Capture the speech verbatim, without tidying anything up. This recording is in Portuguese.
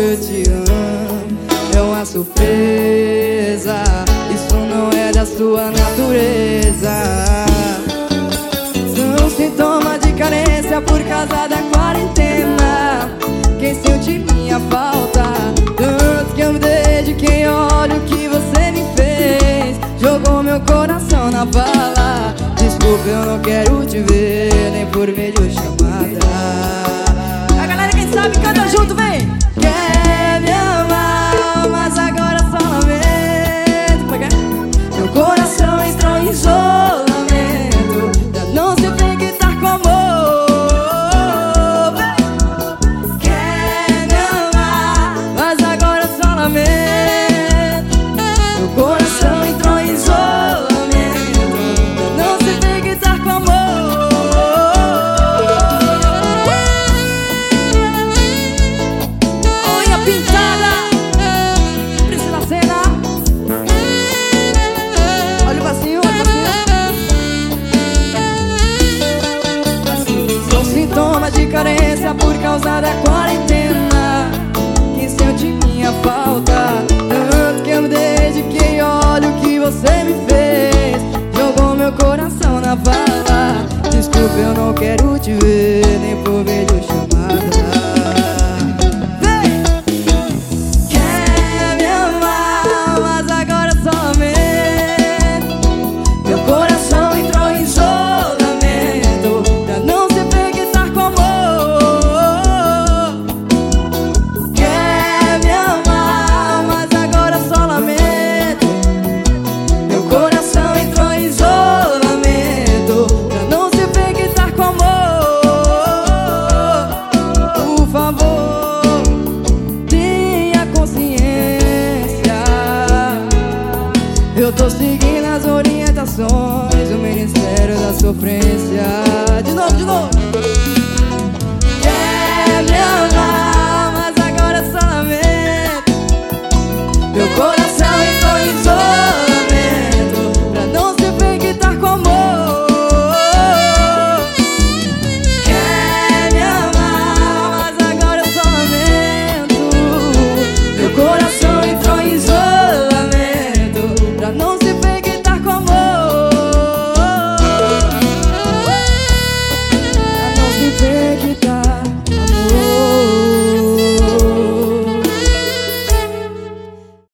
eu te amo. É uma surpresa, isso não é da sua natureza. São sintomas de carência por causa da quarentena. Quem sente minha falta, tanto que eu me dediquei, olha o que você me fez. Jogou meu coração na bala. Desculpa, eu não quero te ver, nem por videochamada. A galera, quem sabe, canta junto, vem! Quer me amar, mas agora só lamento. Como é que é? Meu coração entrou em isolamento. Já não sei o que tá com amor. Quer me amar, mas agora só lamento. Meu coração entrou em isolamento. Já não sei o que tá com amor. Pintada, Priscila Senna. Olha o passinho, olha o passinho. São sintomas de carência por causa da quarentena. Quem sente minha falta, tanto que eu me dediquei, olha o que você me fez. Jogou meu coração na vala. Desculpa, eu não quero te ver, nem por videochamada. Eu tô seguindo as orientações do Ministério da Sofrência.